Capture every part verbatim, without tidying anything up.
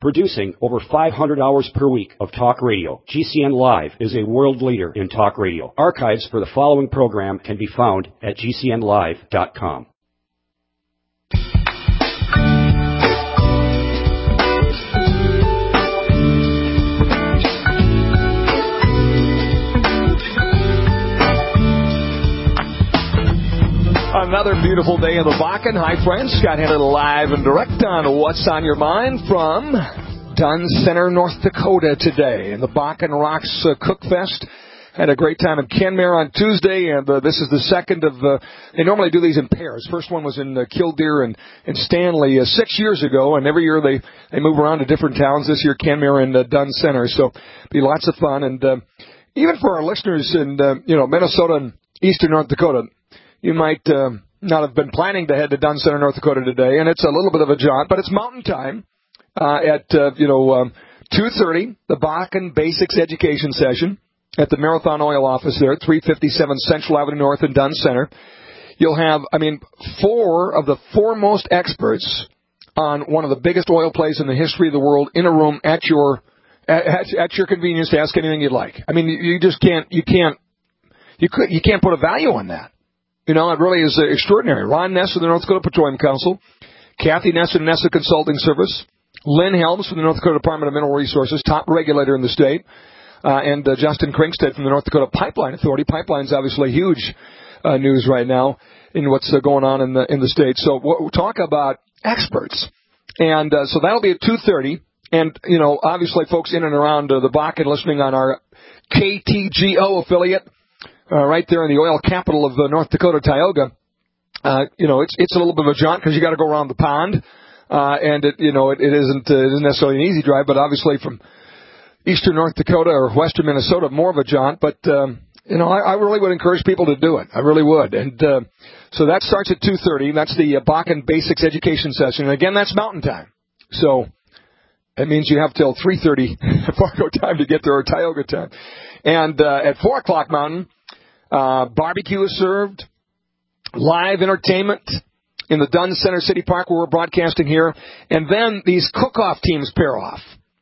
Producing over five hundred hours per week of talk radio, G C N Live is a world leader in talk radio. Archives for the following program can be found at G C N live dot com. Another beautiful day in the Bakken. Hi, friends. Scott Henry live and direct on What's on Your Mind from Dunn Center, North Dakota today. And the Bakken Rocks uh, Cook Fest. Had a great time in Kenmare on Tuesday, and uh, this is the second of, uh, they normally do these in pairs. First one was in uh, Killdeer and, and Stanley uh, six years ago, and every year they, they move around to different towns. This year, Kenmare and uh, Dunn Center. So be lots of fun. And uh, even for our listeners in, uh, you know, Minnesota and eastern North Dakota, you might uh, not have been planning to head to Dunn Center, North Dakota today, and it's a little bit of a jaunt, but it's mountain time uh, at, uh, you know, um, two thirty, the Bakken Basics Education Session at the Marathon Oil office there at three fifty-seven Central Avenue North in Dunn Center. You'll have, I mean, four of the foremost experts on one of the biggest oil plays in the history of the world in a room at your at, at your convenience to ask anything you'd like. I mean, you just can't, you can't, you could, you can't put a value on that. You know, it really is extraordinary. Ron Ness of the North Dakota Petroleum Council, Kathy Ness of Nessa Consulting Service, Lynn Helms from the North Dakota Department of Mineral Resources, top regulator in the state, uh, and uh, Justin Kringsted from the North Dakota Pipeline Authority. Pipeline's obviously huge uh, news right now in what's uh, going on in the in the state. So we'll talk about experts, and uh, so that'll be at two thirty. And you know, obviously, folks in and around uh, the Bakken listening on our K T G O affiliate. Uh, right there in the oil capital of uh, North Dakota, Tioga. Uh, you know, it's it's a little bit of a jaunt because you got to go around the pond, uh, and it you know it, it isn't uh, it isn't necessarily an easy drive, but obviously from eastern North Dakota or western Minnesota, more of a jaunt. But um, you know, I, I really would encourage people to do it. I really would. And uh, so that starts at two thirty. That's the uh, Bakken Basics Education Session. And again, that's Mountain Time. So that means you have till three thirty Fargo time to get there, or Tioga time. And uh, at four o'clock Mountain. Uh, barbecue is served, live entertainment in the Dunn Center City Park where we're broadcasting here, and then these cook-off teams pair off,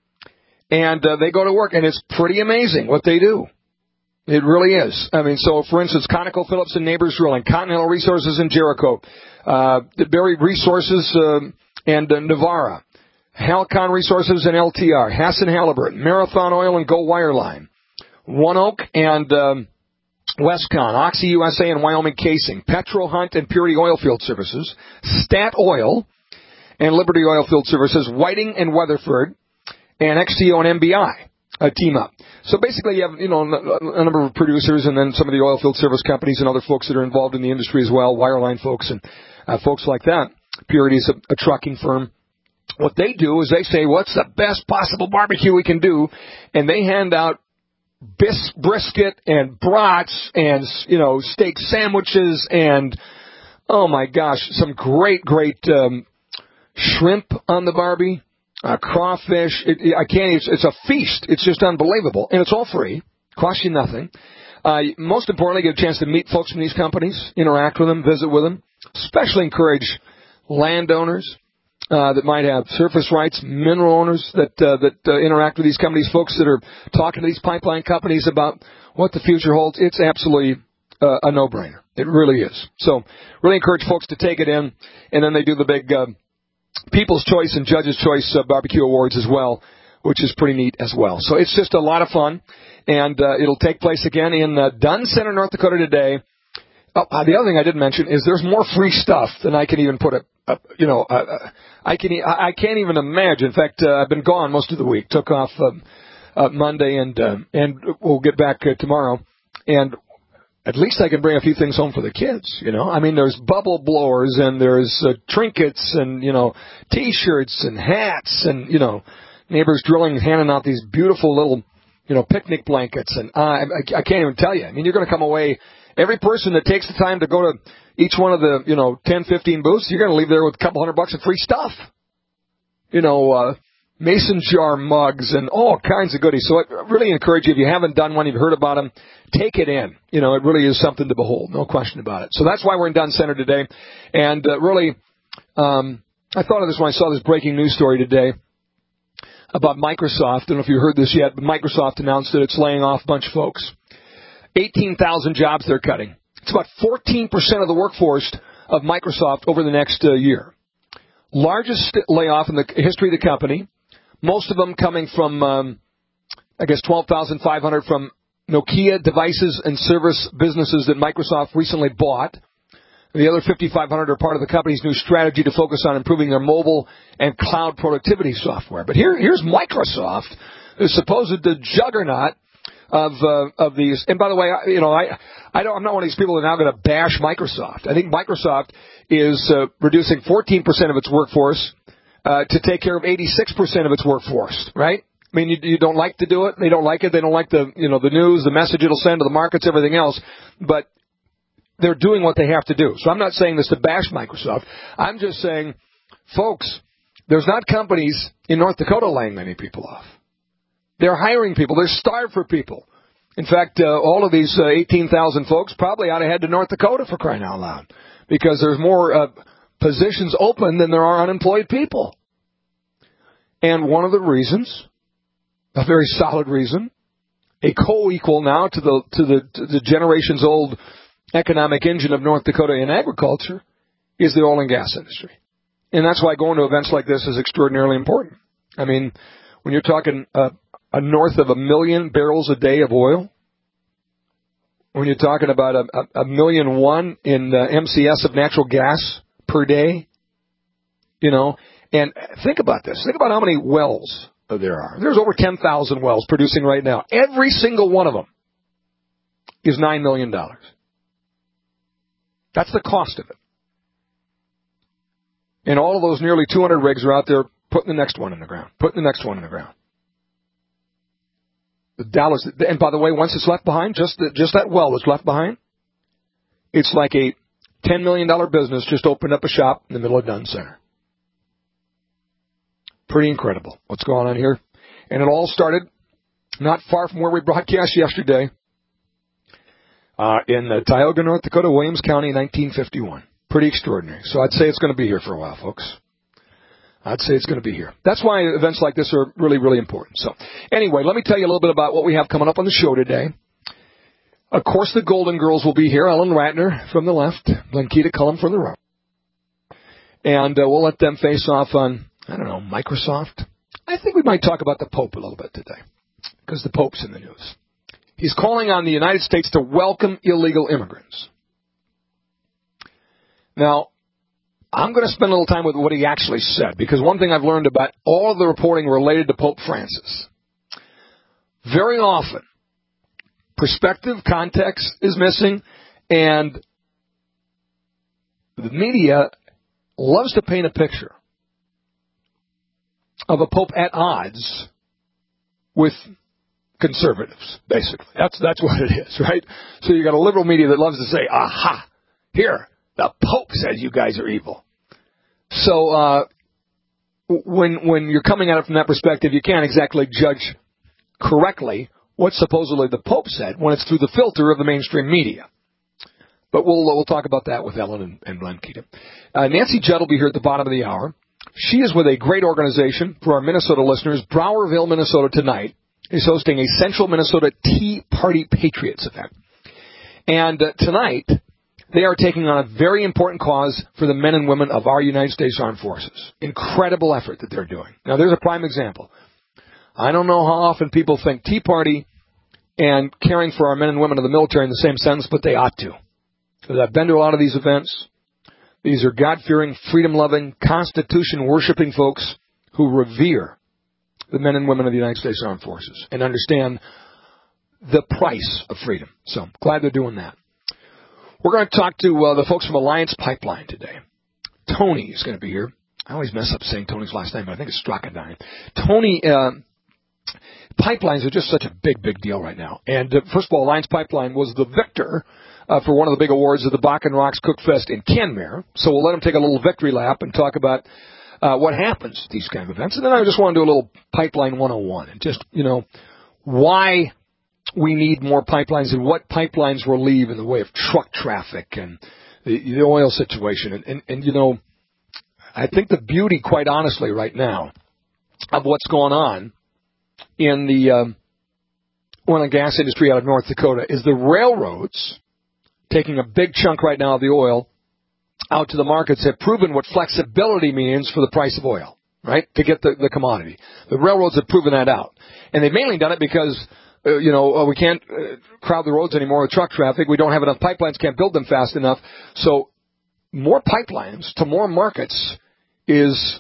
and uh, they go to work, and it's pretty amazing what they do. It really is. I mean, so, for instance, ConocoPhillips and Neighbors Drilling, Continental Resources in Jericho, uh, Berry Resources uh, and uh, Navarra, Halcon Resources and L T R, Hassan Halliburton, Marathon Oil and Go Wireline, One Oak and... Um, Westcon, Oxy U S A and Wyoming Casing, Petro Hunt and Purity Oilfield Services, Stat Oil and Liberty Oilfield Services, Whiting and Weatherford, and X T O and M B I uh, team up. So basically you have, you know, a number of producers and then some of the oilfield service companies and other folks that are involved in the industry as well, wireline folks and uh, folks like that. Purity is a, a trucking firm. What they do is they say, what's the best possible barbecue we can do? And they hand out bis- brisket and brats and, you know, steak sandwiches and, oh my gosh, some great, great um, shrimp on the barbie, uh, crawfish. It, it, I can't. It's, it's a feast. It's just unbelievable, and it's all free, costs you nothing. Uh, most importantly, get a chance to meet folks from these companies, interact with them, visit with them. Especially encourage landowners uh, that might have surface rights, mineral owners that uh, that uh, interact with these companies, folks that are talking to these pipeline companies about what the future holds. It's absolutely uh, a no-brainer. It really is. So really encourage folks to take it in, and then they do the big uh, People's Choice and Judge's Choice uh, Barbecue Awards as well, which is pretty neat as well. So it's just a lot of fun, and uh, it'll take place again in uh, Dunn Center, North Dakota today. Oh, uh, the other thing I didn't mention is there's more free stuff than I can even put it. Uh, you know, uh, I can I can't even imagine. In fact, uh, I've been gone most of the week. Took off uh, uh, Monday, and uh, and we'll get back uh, tomorrow. And at least I can bring a few things home for the kids. You know, I mean, there's bubble blowers and there's uh, trinkets and you know, T-shirts and hats and you know, Neighbors Drilling handing out these beautiful little you know picnic blankets. And uh, I, I can't even tell you. I mean, you're going to come away. Every person that takes the time to go to each one of the, you know, ten, fifteen booths, you're going to leave there with a couple hundred bucks of free stuff. You know, uh, mason jar mugs and all kinds of goodies. So I really encourage you, if you haven't done one, you've heard about them, take it in. You know, it really is something to behold. No question about it. So that's why we're in Dunn Center today. And uh, really, um, I thought of this when I saw this breaking news story today. about Microsoft. I don't know if you heard this yet, but Microsoft announced that it's laying off a bunch of folks. eighteen thousand jobs they're cutting. It's about fourteen percent of the workforce of Microsoft over the next uh, year. Largest layoff in the history of the company. Most of them coming from, um, I guess, twelve thousand five hundred from Nokia devices and service businesses that Microsoft recently bought. The other fifty-five hundred are part of the company's new strategy to focus on improving their mobile and cloud productivity software. But here, here's Microsoft, the supposed the juggernaut of uh, of these. And by the way, I, you know, I I don't, I'm not one of these people that are now going to bash Microsoft. I think Microsoft is uh, reducing fourteen percent of its workforce uh, to take care of eighty-six percent of its workforce. Right? I mean, you, you don't like to do it. They don't like it. They don't like the you know the news, the message it'll send to the markets, everything else. But they're doing what they have to do. So I'm not saying this to bash Microsoft. I'm just saying, folks, there's not companies in North Dakota laying many people off. They're hiring people. They're starved for people. In fact, uh, all of these uh, eighteen thousand folks probably ought to head to North Dakota for crying out loud, because there's more uh, positions open than there are unemployed people. And one of the reasons, a very solid reason, a co-equal now to the to the, to the generations old economic engine of North Dakota in agriculture, is the oil and gas industry. And that's why going to events like this is extraordinarily important. I mean, when you're talking uh, a north of a million barrels a day of oil, when you're talking about a, a, a million one in uh, M C S of natural gas per day, you know, and think about this. Think about how many wells there are. There's over ten thousand wells producing right now. Every single one of them is nine million dollars. That's the cost of it. And all of those nearly two hundred rigs are out there putting the next one in the ground, putting the next one in the ground. The dollars, and by the way, once it's left behind, just the, just that well that's left behind, it's like a ten million dollars business just opened up a shop in the middle of Dunn Center. Pretty incredible what's going on here. And it all started not far from where we broadcast yesterday. Uh, in uh, Tioga, North Dakota, Williams County, nineteen fifty-one. Pretty extraordinary. So I'd say it's going to be here for a while, folks. I'd say it's going to be here. That's why events like this are really, really important. So anyway, let me tell you a little bit about what we have coming up on the show today. Of course, the Golden Girls will be here. Ellen Ratner from the left, Blankita Cullum from the right. And uh, we'll let them face off on, I don't know, Microsoft. I think we might talk about the Pope a little bit today, because the Pope's in the news. He's calling on the United States to welcome illegal immigrants. Now, I'm going to spend a little time with what he actually said, because one thing I've learned about all of the reporting related to Pope Francis, very often, perspective, context is missing, and the media loves to paint a picture of a Pope at odds with conservatives, basically. That's that's what it is, right? So you got a liberal media that loves to say, aha, here, the Pope says you guys are evil. So uh, when when you're coming at it from that perspective, you can't exactly judge correctly what supposedly the Pope said when it's through the filter of the mainstream media. But we'll we'll talk about that with Ellen and, and Blankita. Uh, Nancy Judd will be here at the bottom of the hour. She is with a great organization for our Minnesota listeners, Browerville, Minnesota, tonight. Is hosting a Central Minnesota Tea Party Patriots event. And uh, tonight, they are taking on a very important cause for the men and women of our United States Armed Forces. Incredible effort that they're doing. Now, there's a prime example. I don't know how often people think Tea Party and caring for our men and women of the military in the same sentence, but they ought to. Because I've been to a lot of these events. These are God-fearing, freedom-loving, Constitution-worshiping folks who revere the men and women of the United States Armed Forces and understand the price of freedom. So glad they're doing that. We're going to talk to uh, the folks from Alliance Pipeline today. Tony is going to be here. I always mess up saying Tony's last name, but I think it's Stracadine. Tony, uh, pipelines are just such a big, big deal right now. And uh, first of all, Alliance Pipeline was the victor uh, for one of the big awards of the Bakken Rocks Cook Fest in Kenmare. So we'll let them take a little victory lap and talk about Uh, what happens at these kind of events. And then I just want to do a little Pipeline one oh one and just, you know, why we need more pipelines and what pipelines relieve in the way of truck traffic and the, the oil situation. And, and, and, you know, I think the beauty, quite honestly, right now, of what's going on in the um, oil and gas industry out of North Dakota is the railroads taking a big chunk right now of the oil out to the markets have proven what flexibility means for the price of oil, right, to get the, the commodity. The railroads have proven that out. And they've mainly done it because, uh, you know, uh, we can't uh, crowd the roads anymore with truck traffic. We don't have enough pipelines, can't build them fast enough. So more pipelines to more markets is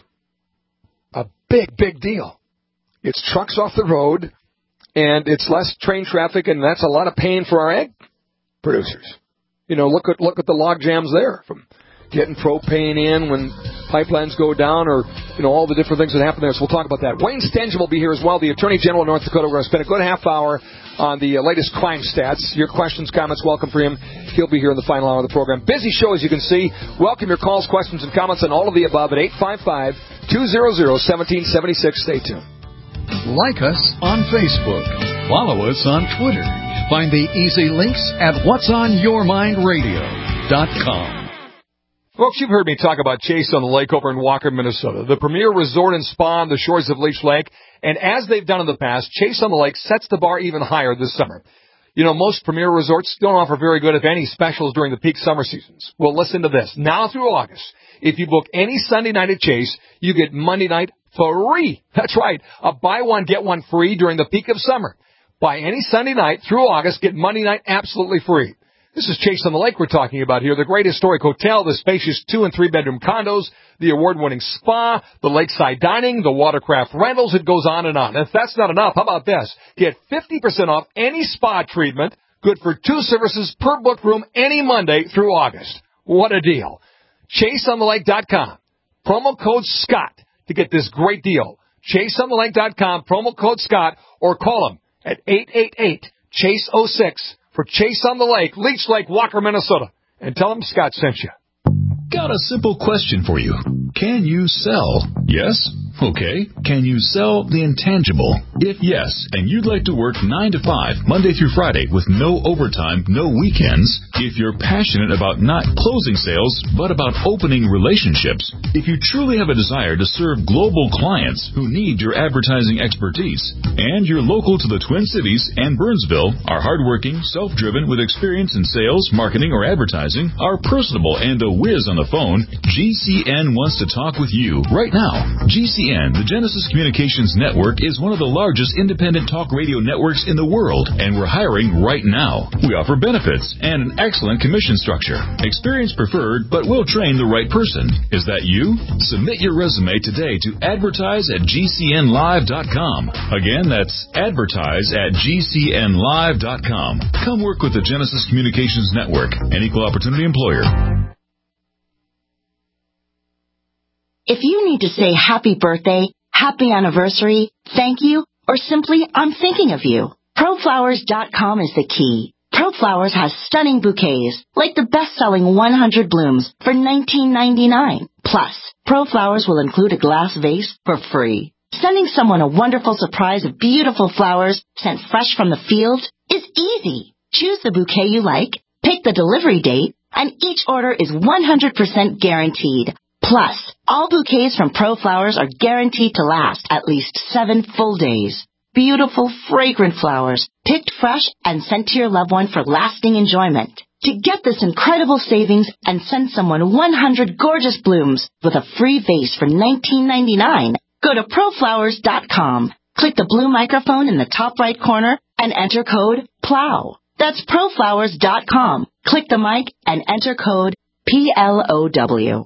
a big, big deal. It's trucks off the road, and it's less train traffic, and that's a lot of pain for our ag producers. You know, look at look at the log jams there, from getting propane in when pipelines go down, or, you know, all the different things that happen there. So we'll talk about that. Wayne Stengel will be here as well, the Attorney General of North Dakota. We're going to spend a good half hour on the uh, latest crime stats. Your questions, comments, welcome for him. He'll be here in the final hour of the program. Busy show, as you can see. Welcome your calls, questions, and comments on all of the above at eight five five, two hundred, one seven seven six. Stay tuned. Like us on Facebook. Follow us on Twitter. Find the easy links at whats on your mind radio dot com. Folks, you've heard me talk about Chase on the Lake over in Walker, Minnesota, the premier resort and spa on the shores of Leech Lake. And as they've done in the past, Chase on the Lake sets the bar even higher this summer. You know, most premier resorts don't offer very good, if any, specials during the peak summer seasons. Well, listen to this. Now through August, if you book any Sunday night at Chase, you get Monday night free. That's right. A buy one, get one free during the peak of summer. Buy any Sunday night through August, get Monday night absolutely free. This is Chase on the Lake we're talking about here. The great historic hotel, the spacious two- and three-bedroom condos, the award-winning spa, the lakeside dining, the watercraft rentals. It goes on and on. And if that's not enough, how about this? Get fifty percent off any spa treatment, good for two services per booked room any Monday through August. What a deal. chase on the lake dot com. Promo code Scott to get this great deal. chase on the lake dot com, promo code Scott, or call them at eight eight eight, chase oh six for Chase on the Lake, Leech Lake, Walker, Minnesota. And tell them Scott sent you. Got a simple question for you. Can you sell? Yes? Okay. Can you sell the intangible? If yes, and you'd like to work nine to five, Monday through Friday, with no overtime, no weekends, if you're passionate about not closing sales, but about opening relationships, if you truly have a desire to serve global clients who need your advertising expertise, and you're local to the Twin Cities and Burnsville, are hardworking, self-driven, with experience in sales, marketing, or advertising, are personable, and a whiz on the phone, G C N wants to talk with you right now. G C N, the Genesis Communications Network, is one of the largest independent talk radio networks in the world, and we're hiring right now. We offer benefits and an excellent commission structure. Experience preferred, but we'll train the right person. Is that you? Submit your resume today to advertise at G C N live dot com. Again, that's advertise at G C N live dot com. Come work with the Genesis Communications Network, an equal opportunity employer. If you need to say happy birthday, happy anniversary, thank you, or simply I'm thinking of you, pro flowers dot com is the key. ProFlowers has stunning bouquets, like the best-selling one hundred blooms for nineteen ninety-nine. Plus, ProFlowers will include a glass vase for free. Sending someone a wonderful surprise of beautiful flowers sent fresh from the field is easy. Choose the bouquet you like, pick the delivery date, and each order is one hundred percent guaranteed. Plus, all bouquets from ProFlowers are guaranteed to last at least seven full days. Beautiful, fragrant flowers, picked fresh and sent to your loved one for lasting enjoyment. To get this incredible savings and send someone one hundred gorgeous blooms with a free vase for nineteen ninety-nine, go to pro flowers dot com. Click the blue microphone in the top right corner and enter code PLOW. That's pro flowers dot com. Click the mic and enter code P L O W.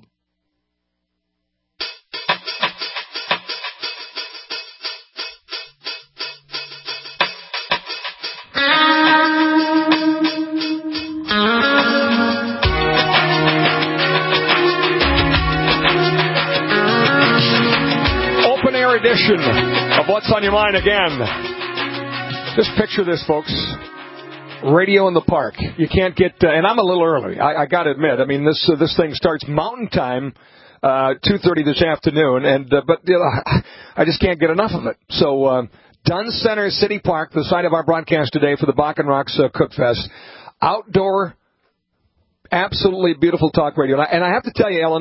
Edition of What's on Your Mind again. Just picture this, folks. Radio in the park. You can't get, uh, and I'm a little early. I, I got to admit. I mean, this uh, this thing starts Mountain Time, uh, two thirty this afternoon, and uh, but you know, I just can't get enough of it. So, uh, Dunn Center City Park, the site of our broadcast today for the Bakken Rocks uh, Cook Fest, outdoor, absolutely beautiful talk radio. And I, and I have to tell you, Ellen,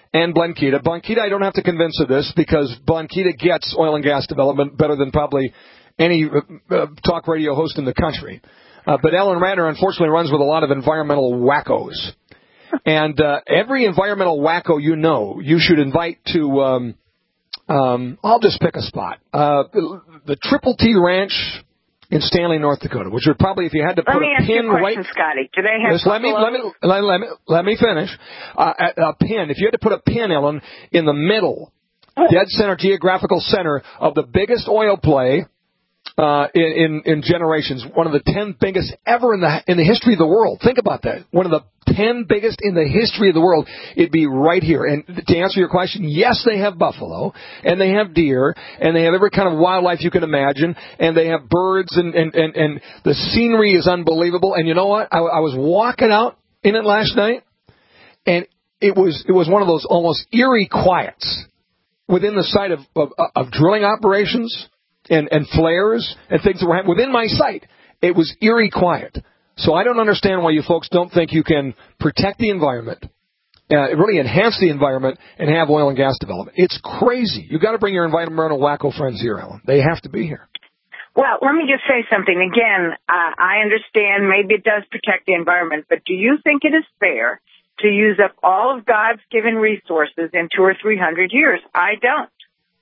and Blanquita. Blanquita, I don't have to convince of this because Blanquita gets oil and gas development better than probably any uh, talk radio host in the country. Uh, but Ellen Ratner, unfortunately, runs with a lot of environmental wackos. And uh, every environmental wacko you know, you should invite to, um, um, I'll just pick a spot. Uh, the, the Triple T Ranch in Stanley, North Dakota, which would probably, if you had to put let me a ask pin you a question, right, Scotty. Do they have just let me let me let, let me let me finish. Uh, a, a pin. If you had to put a pin, Ellen, in the middle, dead center, geographical center of the biggest oil play uh, in, in in generations, one of the ten biggest ever in the in the history of the world. Think about that. One of the ten biggest in the history of the world. It'd be right here. And to answer your question, yes, they have buffalo, and they have deer, and they have every kind of wildlife you can imagine, and they have birds, and, and, and, and the scenery is unbelievable. And you know what? I, I was walking out in it last night, and it was it was one of those almost eerie quiets within the site of, of, of drilling operations and, and flares and things that were happening within my site. It was eerie quiet. So I don't understand why you folks don't think you can protect the environment, uh, really enhance the environment, and have oil and gas development. It's crazy. You've got to bring your environmental wacko friends here, Ellen. They have to be here. Well, let me just say something. Again, uh, I understand maybe it does protect the environment, but do you think it is fair to use up all of God's given resources in two or three hundred years? I don't.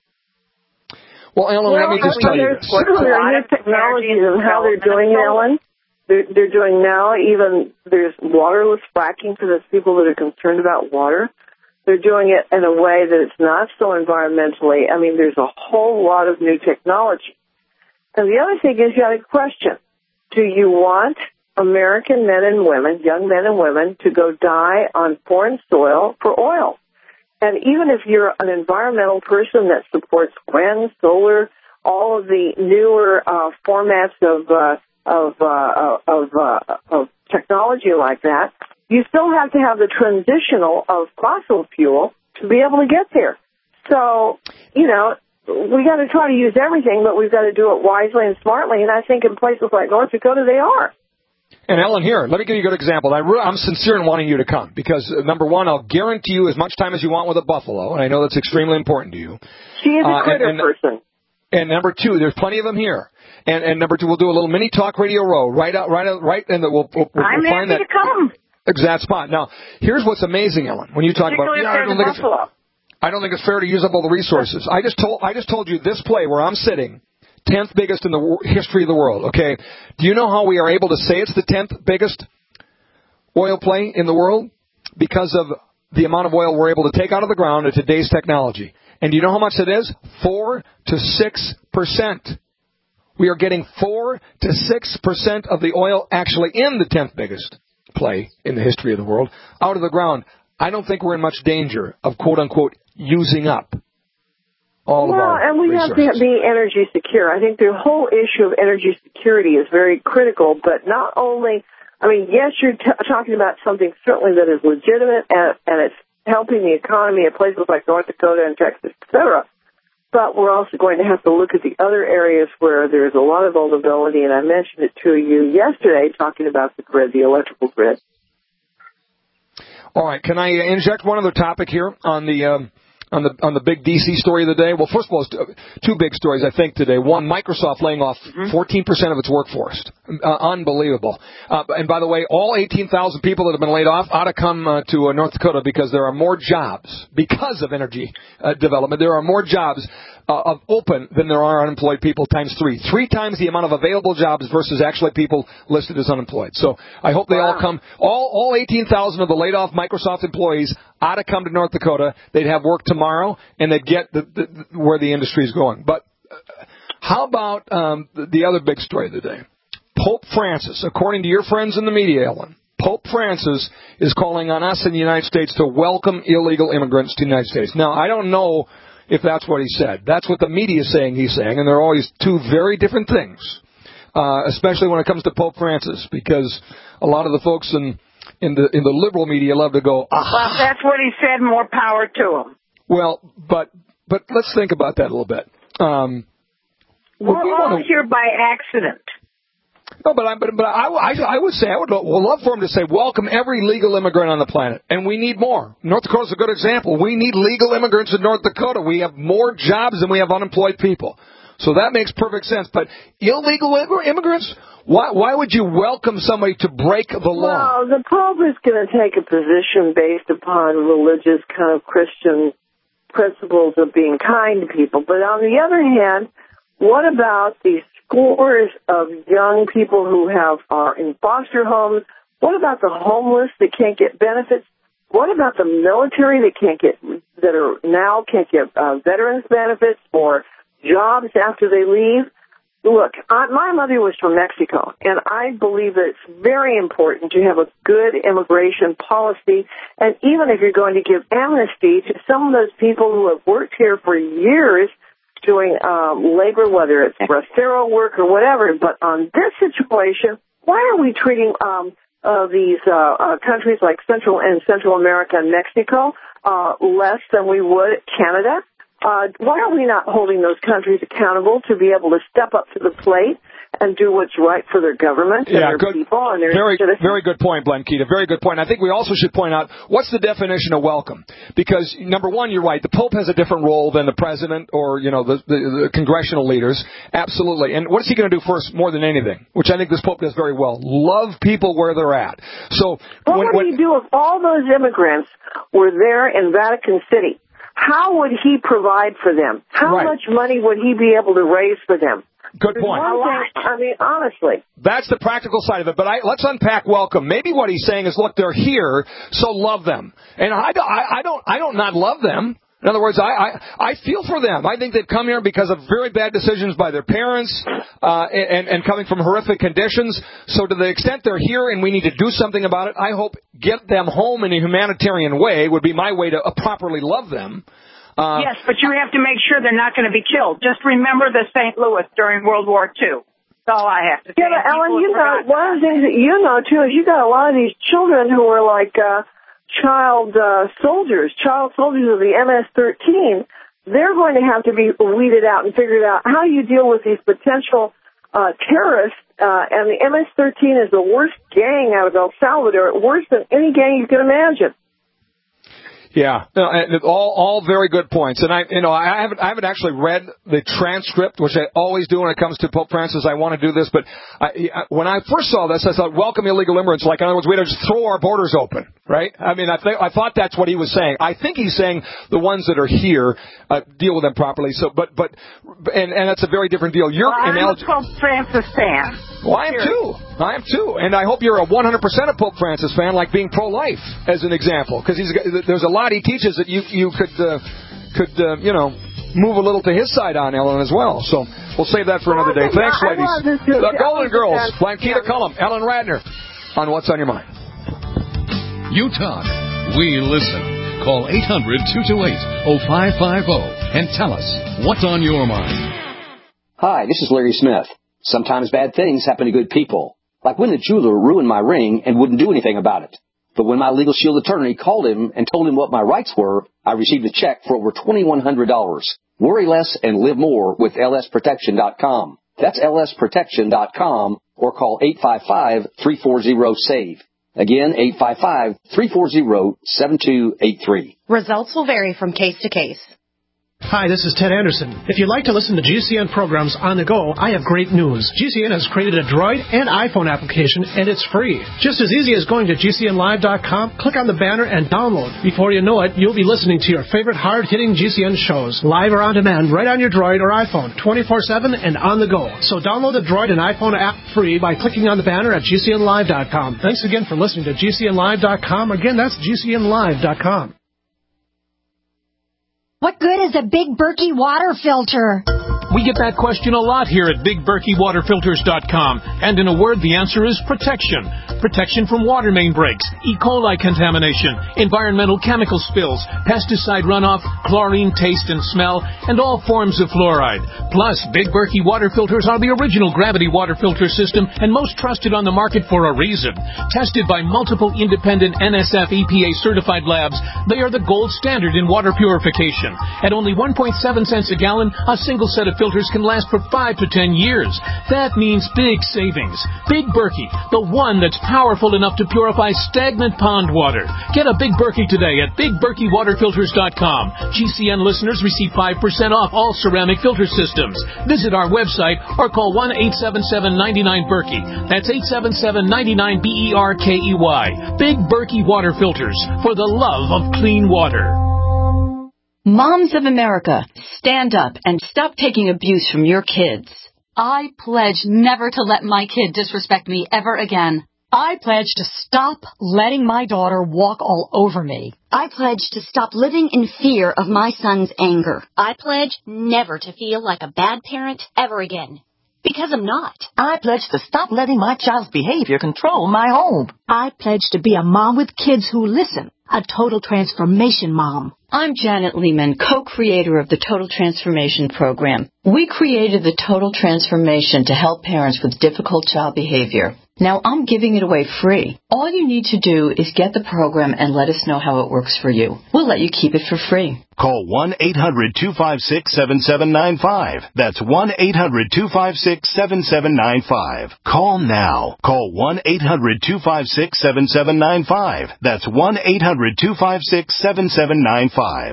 Well, Ellen, well, let me just tell you this. There are new technologies and how they're doing it, Ellen. They're, they're doing now, even there's waterless fracking for those people that are concerned about water. They're doing it in a way that it's not so environmentally. I mean, there's a whole lot of new technology. And the other thing is you got to question, do you want American men and women, young men and women, to go die on foreign soil for oil? And even if you're an environmental person that supports wind, solar, all of the newer uh, formats of uh, of uh, of uh, of technology like that, you still have to have the transitional of fossil fuel to be able to get there. So, you know, we got to try to use everything, but we've got to do it wisely and smartly. And I think in places like North Dakota, they are. And Ellen, here, let me give you a good example. I re- I'm sincere in wanting you to come because, uh, number one, I'll guarantee you as much time as you want with a buffalo, and I know that's extremely important to you. She is a uh, critter and, and, person. And number two, there's plenty of them here. And, and number two, we'll do a little mini talk radio row right out, right out, right, and we'll, we'll, we'll I'm find happy that to come. exact spot. Now, here's what's amazing, Ellen. When you talk about, yeah, I don't think it's, I don't think it's fair to use up all the resources. I just told, I just told you this play where I'm sitting, tenth biggest in the w- history of the world. Okay, do you know how we are able to say it's the tenth biggest oil play in the world? Because of the amount of oil we're able to take out of the ground at today's technology. And do you know how much it is? Four to six percent. We are getting four to six percent of the oil actually in the tenth biggest play in the history of the world out of the ground. I don't think we're in much danger of, quote unquote, using up all well, of our and we resources. have to be energy secure. I think the whole issue of energy security is very critical, but not only, I mean, yes, you're t- talking about something certainly that is legitimate and, and it's helping the economy at places like North Dakota and Texas, et cetera. But we're also going to have to look at the other areas where there's a lot of vulnerability, and I mentioned it to you yesterday talking about the grid, the electrical grid. All right. Can I inject one other topic here on the um, on the on the big D C story of the day? Well, first of all, two big stories, I think, today. One, Microsoft laying off fourteen percent of its workforce. Uh, unbelievable. Uh, and by the way, all eighteen thousand people that have been laid off ought to come uh, to uh, North Dakota because there are more jobs, because of energy uh, development, there are more jobs uh, of open than there are unemployed people times three. Three times the amount of available jobs versus actually people listed as unemployed. So I hope they wow. all come. All, all eighteen thousand of the laid off Microsoft employees ought to come to North Dakota. They'd have work tomorrow, and they'd get the, the, where the industry is going. But uh, how about um, the, the other big story of the day? Pope Francis, according to your friends in the media, Ellen, Pope Francis is calling on us in the United States to welcome illegal immigrants to the United States. Now, I don't know if that's what he said. That's what the media is saying he's saying, and they're always two very different things, uh, especially when it comes to Pope Francis, because a lot of the folks in in the in the liberal media love to go, ah. Well, that's what he said, more power to him. Well, but but let's think about that a little bit. Um, We're we all wanna, here by accident. No, but I, but, but I, I, I would say, I would love for him to say, welcome every legal immigrant on the planet. And we need more. North Dakota's a good example. We need legal immigrants in North Dakota. We have more jobs than we have unemployed people. So that makes perfect sense. But illegal immigrants, why, why would you welcome somebody to break the law? Well, the Pope is going to take a position based upon religious kind of Christian principles of being kind to people. But on the other hand, what about these scores of young people who have are in foster homes? What about the homeless that can't get benefits? What about the military that can't get that are now can't get uh, veterans benefits or jobs after they leave? Look, I, my mother was from Mexico, and I believe that it's very important to have a good immigration policy. And even if you're going to give amnesty to some of those people who have worked here for years doing um, labor, whether it's bracero work or whatever, but on this situation, why are we treating um, uh, these uh, uh, countries like Central and Central America and Mexico uh, less than we would Canada? Uh, why are we not holding those countries accountable to be able to step up to the plate and do what's right for their government and yeah, their good, people and their very, citizens? Very good point, Blanquita. Very good point. I think we also should point out, what's the definition of welcome? Because, number one, you're right. The Pope has a different role than the president or, you know, the, the, the congressional leaders. Absolutely. And what is he going to do first more than anything? Which I think this Pope does very well. Love people where they're at. So, what when, would when, he do if all those immigrants were there in Vatican City? How would he provide for them? How right. much money would he be able to raise for them? Good point. A lot. I mean, honestly. That's the practical side of it. But I, let's unpack welcome. Maybe what he's saying is, look, they're here, so love them. And I, I, I don't, I don't not love them. In other words, I, I, I feel for them. I think they've come here because of very bad decisions by their parents, uh, and, and coming from horrific conditions. So to the extent they're here and we need to do something about it, I hope get them home in a humanitarian way would be my way to uh, properly love them. Uh, yes, but you have to make sure they're not going to be killed. Just remember the Saint Louis during World War Two. That's all I have to say. Yeah, but Ellen, you know, one of the things that you know, too, is you got a lot of these children who are like uh, child uh, soldiers, child soldiers of the M S thirteen. They're going to have to be weeded out and figured out how you deal with these potential uh, terrorists. Uh, and the M S thirteen is the worst gang out of El Salvador, worse than any gang you can imagine. Yeah, no, all all very good points. And I, you know, I haven't I haven't actually read the transcript, which I always do when it comes to Pope Francis. I want to do this, but I, when I first saw this, I thought, welcome illegal immigrants. Like, in other words, we had to just throw our borders open, right? I mean, I th- I thought that's what he was saying. I think he's saying the ones that are here uh, deal with them properly. So, but but and and that's a very different deal. You're well, I'm analogy- a Pope Francis fan. Well, I am too. I am too, and I hope you're a one hundred percent a Pope Francis fan, like being pro-life, as an example, because he's there's a lot he teaches that you you could uh, could uh, you know move a little to his side on, Ellen, as well. So we'll save that for another day. Thanks, ladies. The Golden Girls, Blanquita Cullum, Ellen Radner, on What's on Your Mind. You talk, we listen. Call eight hundred, two two eight, oh five five oh and tell us what's on your mind. Hi, this is Larry Smith. Sometimes bad things happen to good people, like when the jeweler ruined my ring and wouldn't do anything about it. But when my Legal Shield attorney called him and told him what my rights were, I received a check for over twenty-one hundred dollars. Worry less and live more with L S protection dot com. That's L S protection dot com, or call eight five five, three four zero, SAVE. Again, eight five five, three four zero, seven two eight three. Results will vary from case to case. Hi, this is Ted Anderson. If you'd like to listen to G C N programs on the go, I have great news. G C N has created a Droid and iPhone application, and it's free. Just as easy as going to G C N live dot com, click on the banner, and download. Before you know it, you'll be listening to your favorite hard-hitting G C N shows, live or on demand, right on your Droid or iPhone, twenty-four seven and on the go. So download the Droid and iPhone app free by clicking on the banner at G C N live dot com. Thanks again for listening to G C N live dot com. Again, that's G C N live dot com. What good is a Big Berkey water filter? We get that question a lot here at Big Berkey Water Filters dot com. And in a word, the answer is protection. Protection from water main breaks, E. coli contamination, environmental chemical spills, pesticide runoff, chlorine taste and smell, and all forms of fluoride. Plus, Big Berkey water filters are the original gravity water filter system and most trusted on the market for a reason. Tested by multiple independent N S F E P A certified labs, they are the gold standard in water purification. At only one point seven cents a gallon, a single set of filters can last for five to ten years. That means big savings. Big Berkey, the one that's powerful enough to purify stagnant pond water. Get a Big Berkey today at big berkey water filters dot com. G C N listeners receive five percent off all ceramic filter systems. Visit our website or call one eight seven seven, nine nine, Berkey. That's eight seven seven, nine nine, B E R K E Y. Big Berkey Water Filters, for the love of clean water. Moms of America, stand up and stop taking abuse from your kids. I pledge never to let my kid disrespect me ever again. I pledge to stop letting my daughter walk all over me. I pledge to stop living in fear of my son's anger. I pledge never to feel like a bad parent ever again. Because I'm not. I pledge to stop letting my child's behavior control my home. I pledge to be a mom with kids who listen. A total transformation mom. I'm Janet Lehman, co-creator of the Total Transformation Program. We created the Total Transformation to help parents with difficult child behavior. Now I'm giving it away free. All you need to do is get the program and let us know how it works for you. We'll let you keep it for free. Call one eight hundred, two five six, seven seven nine five. That's one eight hundred, two five six, seven seven nine five. Call now. Call one eight hundred, two five six, seven seven nine five. That's one eight hundred, two five six, seven seven nine five.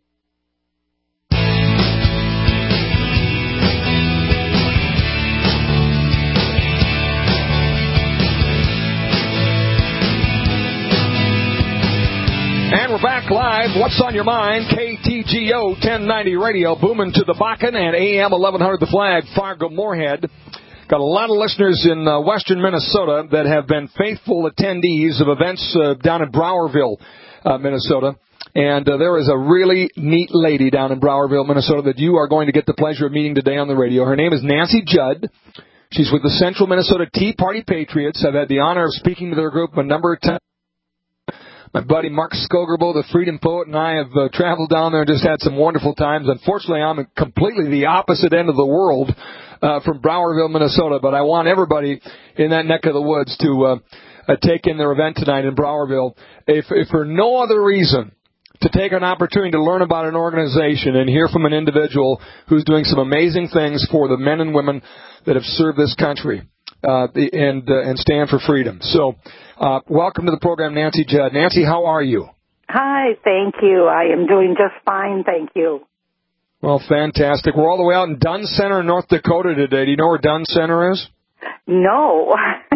And we're back live. What's on your mind? K T G O ten ninety radio, booming to the Bakken and A M eleven hundred The Flag, Fargo-Moorhead. Got a lot of listeners in uh, western Minnesota that have been faithful attendees of events uh, down in Browerville, uh, Minnesota. And uh, there is a really neat lady down in Browerville, Minnesota that you are going to get the pleasure of meeting today on the radio. Her name is Nancy Judd. She's with the Central Minnesota Tea Party Patriots. I've had the honor of speaking to their group a number of times. My buddy Mark Skogerbo, the Freedom Poet, and I have uh, traveled down there and just had some wonderful times. Unfortunately, I'm completely the opposite end of the world uh, from Browerville, Minnesota, but I want everybody in that neck of the woods to uh, uh, take in their event tonight in Browerville, if, if for no other reason, to take an opportunity to learn about an organization and hear from an individual who's doing some amazing things for the men and women that have served this country. Uh, and uh, and stand for freedom. So, uh, welcome to the program, Nancy Judd. Nancy, how are you? Hi, thank you. I am doing just fine, thank you. Well, fantastic. We're all the way out in Dunn Center, North Dakota today. Do you know where Dunn Center is? No.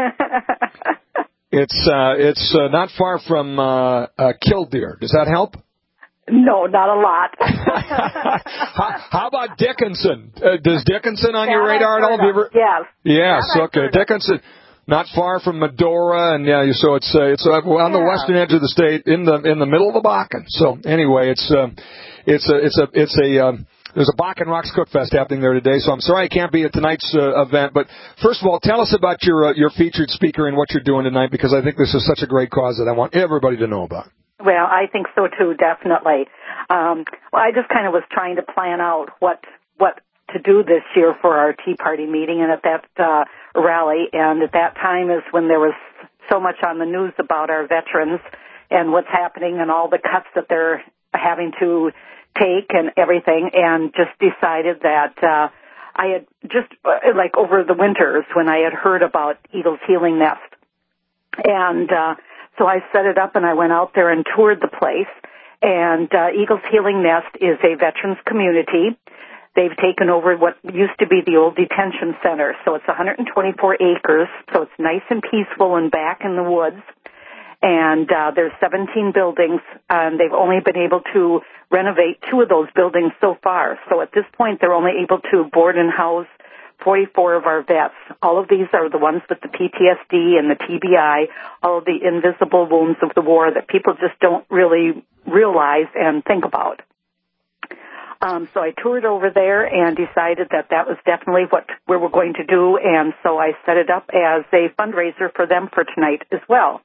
it's uh, it's uh, not far from uh, uh, Killdeer. Does that help? No, not a lot. how, how about Dickinson? Uh, does Dickinson on your radar at all? Have you ever... Yes. Yes. Okay. Dickinson, not far from Medora, and yeah, so it's uh, it's uh, on the yeah. western edge of the state, in the in the middle of the Bakken. So anyway, it's uh, it's a it's a it's a um, there's a Bakken Rocks Cook Fest happening there today. So I'm sorry I can't be at tonight's uh, event, but first of all, tell us about your uh, your featured speaker and what you're doing tonight, because I think this is such a great cause that I want everybody to know about. Well, I think so too, definitely. Um, well, I just kind of was trying to plan out what what to do this year for our Tea Party meeting and at that uh, rally. And at that time is when there was so much on the news about our veterans and what's happening and all the cuts that they're having to take and everything. And just decided that uh, I had just uh, like over the winters when I had heard about Eagles Healing Nest and. Uh, So I set it up and I went out there and toured the place. And uh, Eagles Healing Nest is a veterans community. They've taken over what used to be the old detention center. So it's one hundred twenty-four acres. So it's nice and peaceful and back in the woods. And uh, there's seventeen buildings. And they've only been able to renovate two of those buildings so far. So at this point, they're only able to board and house forty-four of our vets. All of these are the ones with the P T S D and the T B I, all of the invisible wounds of the war that people just don't really realize and think about. Um, so I toured over there and decided that that was definitely what we were going to do, and so I set it up as a fundraiser for them for tonight as well.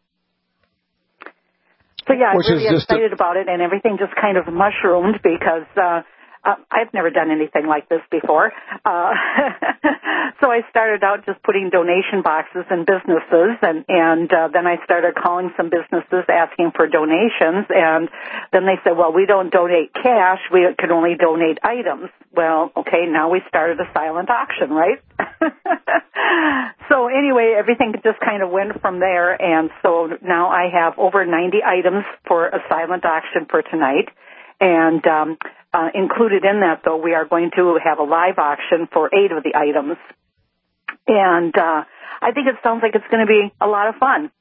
So yeah, I'm really excited a- about it, and everything just kind of mushroomed because uh, Uh, I've never done anything like this before. Uh, So I started out just putting donation boxes in businesses, and and uh, then I started calling some businesses asking for donations, and then they said, well, we don't donate cash, we can only donate items. Well, okay, now we started a silent auction, right? So anyway, everything just kind of went from there, and so now I have over ninety items for a silent auction for tonight, and um, uh, included in that, though, we are going to have a live auction for eight of the items. And uh, I think it sounds like it's going to be a lot of fun.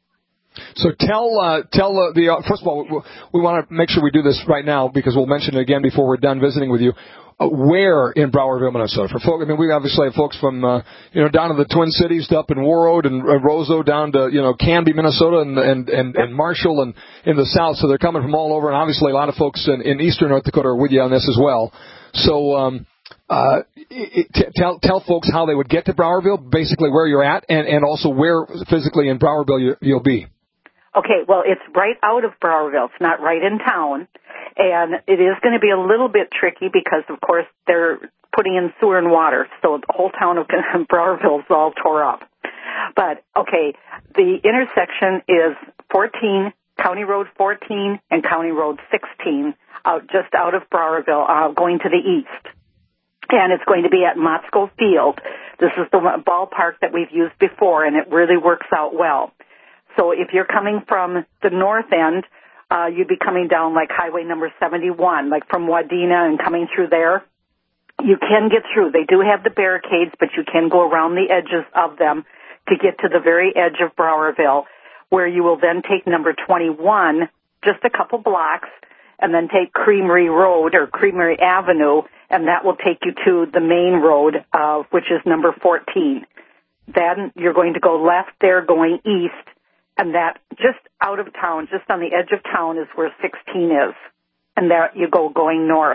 So tell uh, tell uh, the uh, first of all, we, we want to make sure we do this right now because we'll mention it again before we're done visiting with you. Uh, where in Browerville, Minnesota? For folks, I mean, we obviously have folks from uh, you know down to the Twin Cities, to up in Warroad and uh, Roseau, down to you know Canby, Minnesota, and and and, and Marshall, and in the south. So they're coming from all over, and obviously a lot of folks in, in eastern North Dakota are with you on this as well. So. Um, Uh, t- tell tell folks how they would get to Browerville, basically where you're at, and, and also where physically in Browerville you, you'll be. Okay, well, it's right out of Browerville. It's not right in town, and it is going to be a little bit tricky because, of course, they're putting in sewer and water, so the whole town of Browerville is all tore up. But, okay, the intersection is fourteen, County Road fourteen and County Road sixteen, out just out of Browerville, uh, going to the east. And it's going to be at Motzko Field. This is the ballpark that we've used before, and it really works out well. So if you're coming from the north end, uh, you'd be coming down like highway number seventy-one, like from Wadena and coming through there. You can get through. They do have the barricades, but you can go around the edges of them to get to the very edge of Browerville, where you will then take number twenty-one, just a couple blocks, and then take Creamery Road or Creamery Avenue, and that will take you to the main road, uh, which is number fourteen. Then you're going to go left there going east, and that just out of town, just on the edge of town is where sixteen is, and there you go going north.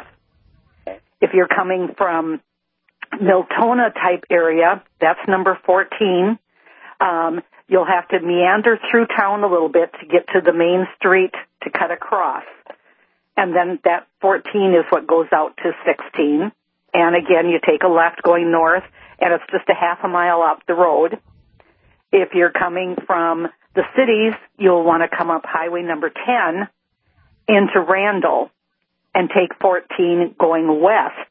If you're coming from Miltona type area, that's number fourteen. Um, you'll have to meander through town a little bit to get to the main street to cut across. And then that fourteen is what goes out to sixteen. And again, you take a left going north, and it's just a half a mile up the road. If you're coming from the cities, you'll want to come up highway number ten into Randall and take fourteen going west.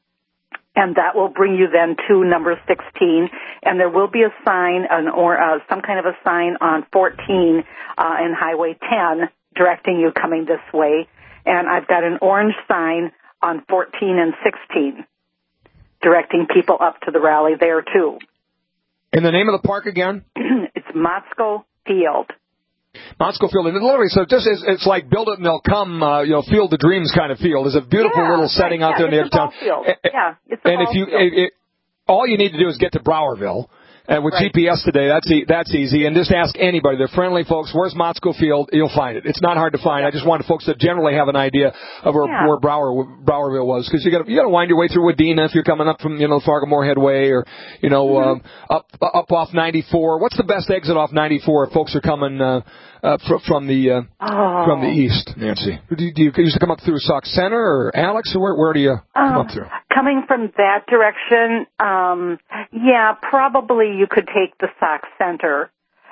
And that will bring you then to number sixteen. And there will be a sign, an, or uh, some kind of a sign on fourteen uh, and highway ten directing you coming this way. And I've got an orange sign on fourteen and sixteen, directing people up to the rally there, too. And the name of the park again? It's Motzko Field. Motzko Field. And literally, so just it's, it's like build it and they'll come, uh, you know, Field of Dreams kind of field. It's a beautiful yeah, little setting right, out yeah, there near it's a ball town. Field. Yeah, it's a and ball if you, field. it, it, all you need to do is get to Browerville. And with right. G P S today, that's e- that's easy. And just ask anybody. They're friendly folks. Where's Motzko Field? You'll find it. It's not hard to find. Yeah. I just wanted folks to generally have an idea of where, yeah. where Brower, Browerville was. Because you got you got to wind your way through Wadena if you're coming up from, you know, Fargo-Moorhead Way, or, you know, mm-hmm. um, up up off ninety-four. What's the best exit off ninety-four if folks are coming uh, uh, fr- from the uh, oh. from the east, Nancy? Do you, do you used to come up through Sauk Center or Alex, or where, where do you come um, up through? Coming from that direction, um, yeah, probably you could take the Sauk Center,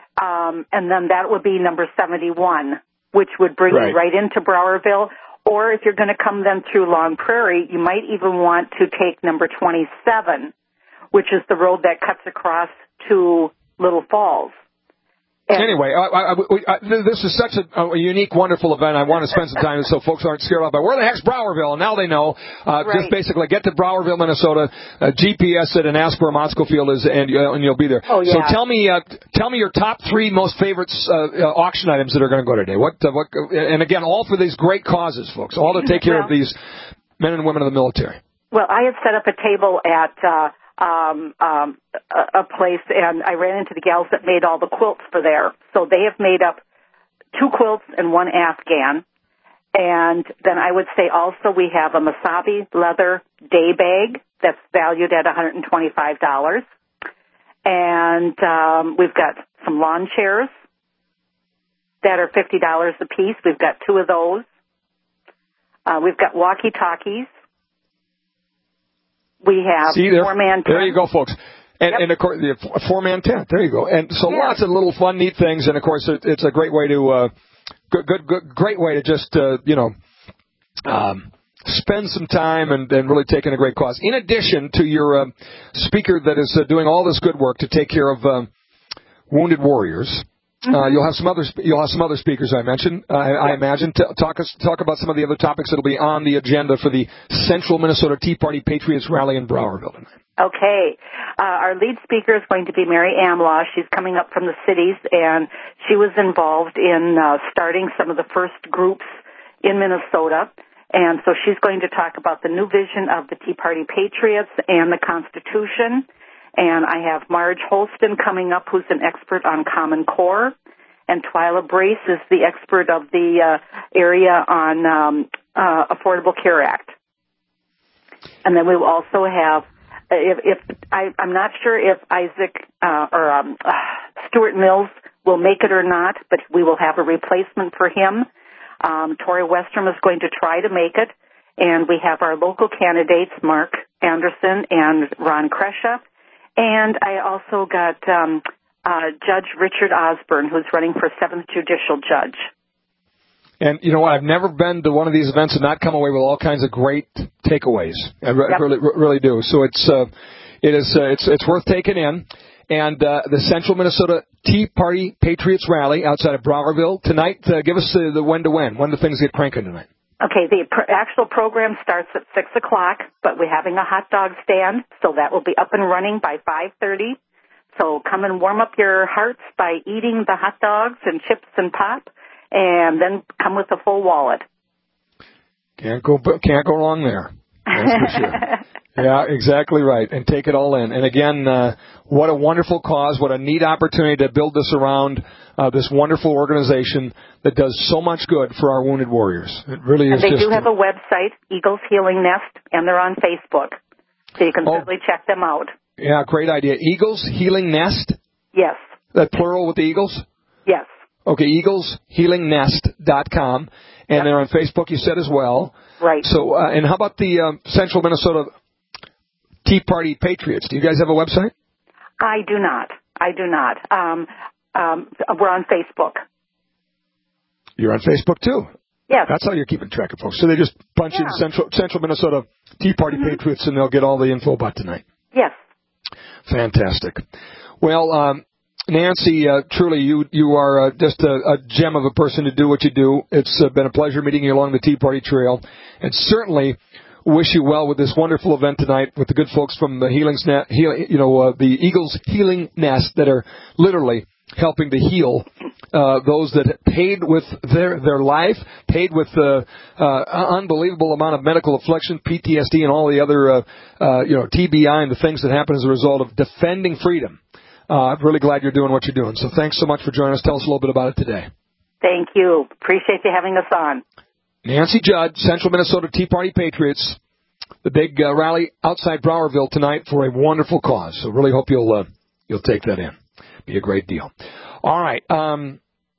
um, and then that would be number seventy-one, which would bring right. you right into Browerville. Or if you're going to come then through Long Prairie, you might even want to take number twenty-seven, which is the road that cuts across to Little Falls. And anyway, I, I, I, this is such a, a unique, wonderful event. I want to spend some time so folks aren't scared off by where the heck's Browerville, and now they know. Uh, right. Just basically get to Browerville, Minnesota, uh, G P S it, and ask where Motzko Field is, and, uh, and you'll be there. Oh, yeah. So tell me, uh, tell me your top three most favorite uh, uh, auction items that are going to go today. What, uh, what, and again, all for these great causes, folks. All to take care well, of these men and women of the military. Well, I had set up a table at. Uh, Um, um, a, a place, and I ran into the gals that made all the quilts for there. So they have made up two quilts and one Afghan. And then I would say also we have a Masabi leather day bag that's valued at one hundred twenty-five dollars. And um, we've got some lawn chairs that are fifty dollars a piece. We've got two of those. Uh, we've got walkie-talkies. We have See, there, four-man there you go, folks. And, yep. and of course, the four-man tent. There you go. And so yeah. lots of little fun, neat things. And of course, it, it's a great way to, uh, good, good, good, great way to just, uh, you know, um, spend some time and, and really take in a great cause. In addition to your uh, speaker that is uh, doing all this good work to take care of uh, wounded warriors, mm-hmm. uh, you'll have some other you'll have some other speakers. I mentioned. Uh, I, I imagine T- talk us talk about some of the other topics that'll be on the agenda for the Central Minnesota Tea Party Patriots Rally in Browerville tonight. Okay. Uh, our lead speaker is going to be Mary Amlaw. She's coming up from the cities, and she was involved in uh, starting some of the first groups in Minnesota. And so she's going to talk about the new vision of the Tea Party Patriots and the Constitution. And I have Marge Holston coming up, who's an expert on Common Core. And Twyla Brace is the expert of the uh, area on um, uh, Affordable Care Act. And then we will also have If, if I, I'm not sure if Isaac uh, or um, uh, Stuart Mills will make it or not, but we will have a replacement for him. Um, Tori Westrom is going to try to make it, and we have our local candidates, Mark Anderson and Ron Kresha. And I also got um, uh, Judge Richard Osborne, who's running for seventh Judicial Judge. And you know what? I've never been to one of these events and not come away with all kinds of great takeaways. I re- yep. really, really do. So it's uh, it is uh, it's it's worth taking in. And uh, the Central Minnesota Tea Party Patriots Rally outside of Browerville tonight. Uh, give us the, the when to when. When do things get cranking tonight? Okay, the pr- actual program starts at six o'clock, but we're having a hot dog stand, so that will be up and running by five thirty. So come and warm up your hearts by eating the hot dogs and chips and pop. And then come with a full wallet. Can't go, can't go wrong there. That's for sure. Yeah, exactly right. And take it all in. And again, uh, what a wonderful cause. What a neat opportunity to build this around uh, this wonderful organization that does so much good for our wounded warriors. It really is. And they just do have a website, Eagles Healing Nest, and they're on Facebook, so you can oh, certainly check them out. Yeah, great idea. Eagles Healing Nest. Yes. That plural with the Eagles. Yes. Okay, eagles healing nest dot com, and yep. they're on Facebook, you said, as well. Right. So, uh, and how about the um, Central Minnesota Tea Party Patriots? Do you guys have a website? I do not. I do not. Um, um, we're on Facebook. You're on Facebook, too? Yes. That's how you're keeping track of folks. So they just punch yeah. in Central, Central Minnesota Tea Party mm-hmm. Patriots, and they'll get all the info about tonight. Yes. Fantastic. Well, um, Nancy, uh, truly, you you are uh, just a, a gem of a person to do what you do. It's uh, been a pleasure meeting you along the Tea Party Trail, and certainly wish you well with this wonderful event tonight with the good folks from the Healing's Nest, heal, you know, uh, the Eagles Healing Nest that are literally helping to heal uh, those that paid with their their life, paid with uh, uh, unbelievable amount of medical affliction, P T S D, and all the other uh, uh, you know T B I and the things that happen as a result of defending freedom. Uh, I'm really glad you're doing what you're doing. So thanks so much for joining us. Tell us a little bit about it today. Thank you. Appreciate you having us on. Nancy Judd, Central Minnesota Tea Party Patriots, the big uh, rally outside Browerville tonight for a wonderful cause. So really hope you'll uh, you'll take that in. Be a great deal. All right. Um,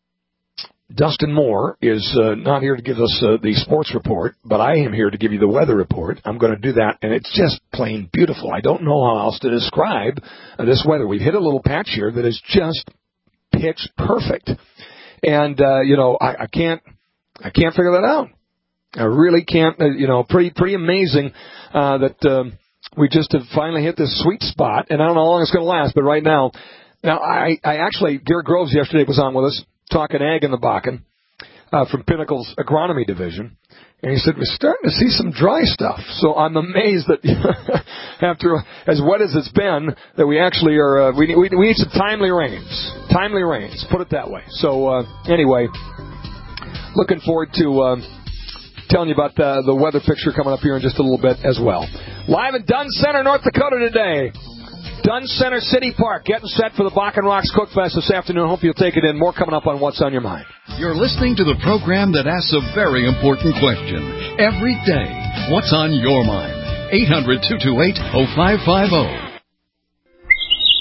Dustin Moore is uh, not here to give us uh, the sports report, but I am here to give you the weather report. I'm going to do that, and it's just plain beautiful. I don't know how else to describe uh, this weather. We've hit a little patch here that is just pitch perfect, and uh, you know I, I can't I can't figure that out. I really can't. Uh, you know, pretty pretty amazing uh, that um, we just have finally hit this sweet spot, and I don't know how long it's going to last, but right now, now I, I actually Garrett Groves yesterday was on with us, talking ag in the Bakken uh, from Pinnacle's agronomy division. And he said, we're starting to see some dry stuff. So I'm amazed that after as wet as it's been, that we actually are, uh, we, we, we need some timely rains. Timely rains, put it that way. So uh, anyway, looking forward to uh, telling you about the, the weather picture coming up here in just a little bit as well. Live in Dunn Center, North Dakota today. Dunn Center City Park, getting set for the Bakken Rocks Cook Fest this afternoon. Hope you'll take it in. More coming up on What's on Your Mind. You're listening to the program that asks a very important question every day. What's on your mind? eight hundred two two eight oh five five oh.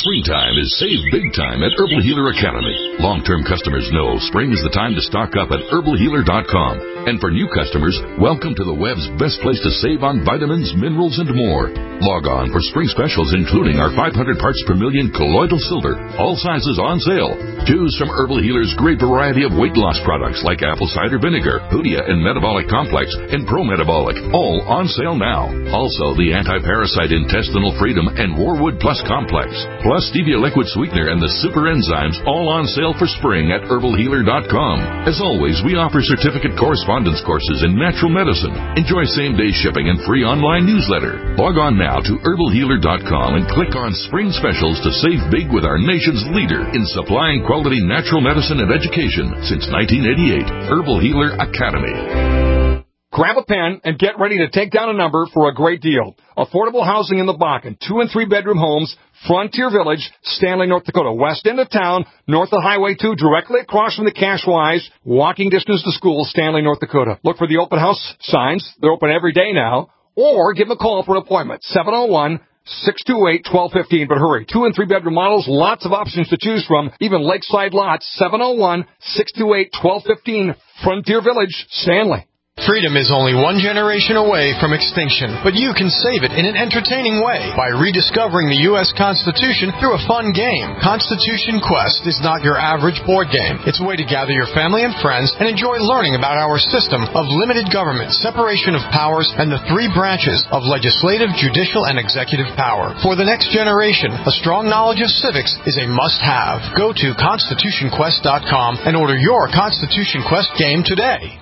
Springtime is save big time at Herbal Healer Academy. Long-term customers know spring is the time to stock up at herbal healer dot com. And for new customers, welcome to the web's best place to save on vitamins, minerals, and more. Log on for spring specials including our five hundred parts per million colloidal silver, all sizes on sale. Choose from Herbal Healer's great variety of weight loss products like apple cider vinegar, Hoodia and Metabolic Complex, and Pro Metabolic, all on sale now. Also, the anti-parasite intestinal freedom and Warwood Plus Complex, plus stevia liquid sweetener and the super enzymes, all on sale for spring at herbal healer dot com. As always, we offer certificate correspondence courses in natural medicine. Enjoy same-day shipping and free online newsletter. Log on now to herbal healer dot com and click on Spring Specials to save big with our nation's leader in supplying quality natural medicine and education since nineteen eighty-eight, Herbal Healer Academy. Grab a pen and get ready to take down a number for a great deal. Affordable housing in the Bakken, two and three bedroom homes, Frontier Village, Stanley, North Dakota, west end of town, north of Highway two, directly across from the Cashwise, walking distance to school, Stanley, North Dakota. Look for the open house signs. They're open every day now. Or give them a call for an appointment, seven oh one, six two eight, one two one five. But hurry, two and three bedroom models, lots of options to choose from, even lakeside lots, seven oh one, six two eight, one two one five, Frontier Village, Stanley. Freedom is only one generation away from extinction, but you can save it in an entertaining way by rediscovering the U S Constitution through a fun game. Constitution Quest is not your average board game. It's a way to gather your family and friends and enjoy learning about our system of limited government, separation of powers, and the three branches of legislative, judicial, and executive power. For the next generation, a strong knowledge of civics is a must-have. Go to constitution quest dot com and order your Constitution Quest game today.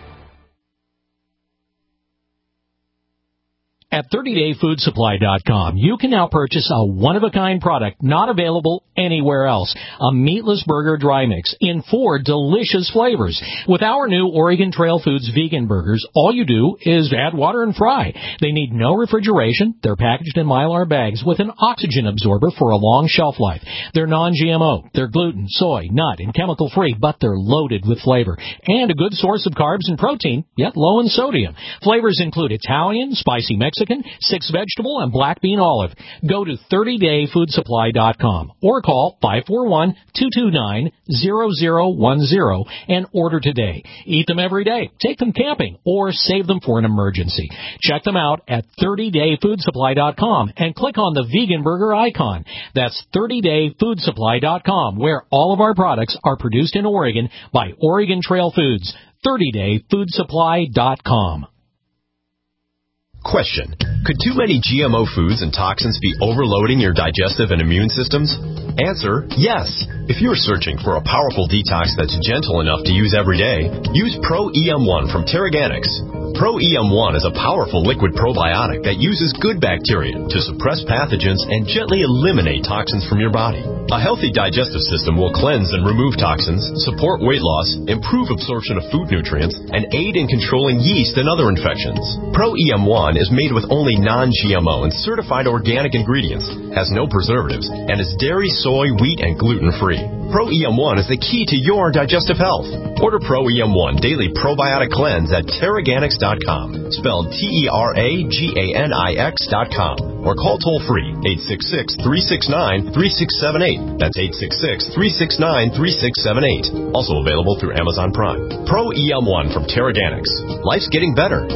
At thirty day food supply dot com, you can now purchase a one-of-a-kind product not available anywhere else. A meatless burger dry mix in four delicious flavors. With our new Oregon Trail Foods vegan burgers, all you do is add water and fry. They need no refrigeration. They're packaged in Mylar bags with an oxygen absorber for a long shelf life. They're non G M O. They're gluten, soy, nut, and chemical-free, but they're loaded with flavor. And a good source of carbs and protein, yet low in sodium. Flavors include Italian, spicy Mexican, six vegetable, and black bean olive. Go to thirty day food supply dot com or call five four one, two two nine, zero zero one zero and order today. Eat them every day, take them camping, or save them for an emergency. Check them out at thirty day food supply dot com and click on the vegan burger icon. That's thirty day food supply dot com, where all of our products are produced in Oregon by Oregon Trail Foods. thirty day food supply dot com. Question. Could too many G M O foods and toxins be overloading your digestive and immune systems? Answer, yes. If you're searching for a powerful detox that's gentle enough to use every day, use Pro E M one from Terraganics. Pro E M one is a powerful liquid probiotic that uses good bacteria to suppress pathogens and gently eliminate toxins from your body. A healthy digestive system will cleanse and remove toxins, support weight loss, improve absorption of food nutrients, and aid in controlling yeast and other infections. Pro E M one is made with only non-G M O and certified organic ingredients, has no preservatives, and is dairy, soy, wheat, and gluten-free. Pro E M one is the key to your digestive health. Order Pro E M one Daily Probiotic Cleanse at Terraganics dot com, spelled T E R A G A N I X dot com, or call toll-free eight six six, three six nine, three six seven eight. That's eight six six, three six nine, three six seven eight. Also available through Amazon Prime. Pro E M one from Terraganics. Life's getting better.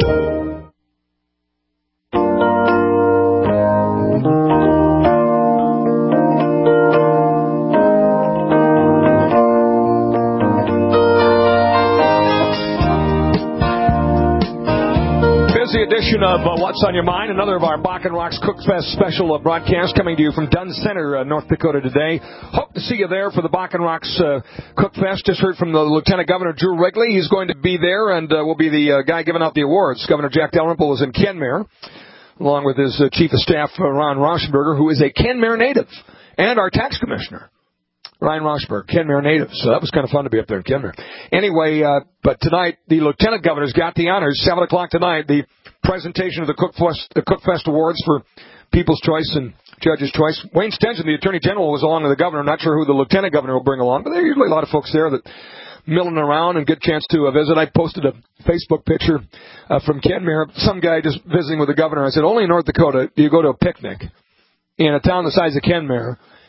Edition of uh, What's on Your Mind, another of our Bakken Rocks Cook Fest special uh, broadcast coming to you from Dunn Center, uh, North Dakota today. Hope to see you there for the Bakken Rocks uh, Cook Fest. Just heard from the Lieutenant Governor Drew Wrigley. He's going to be there and uh, will be the uh, guy giving out the awards. Governor Jack Dalrymple is in Kenmare, along with his uh, Chief of Staff, uh, Ron Rauschenberger, who is a Kenmare native, and our Tax Commissioner, Ryan Rauschenberg, Kenmare native. So that was kind of fun to be up there in Kenmare. Anyway, uh, but tonight, the Lieutenant Governor's got the honors. seven o'clock tonight, the presentation of the Cook Fest, the Cook Fest Awards for People's Choice and Judge's Choice. Wayne Stenson, the Attorney General, was along with the Governor. I'm not sure who the Lieutenant Governor will bring along, but there are usually a lot of folks there that milling around and get a chance to uh, visit. I posted a Facebook picture uh, from Kenmare. Some guy just visiting with the Governor. I said, only in North Dakota do you go to a picnic in a town the size of Kenmare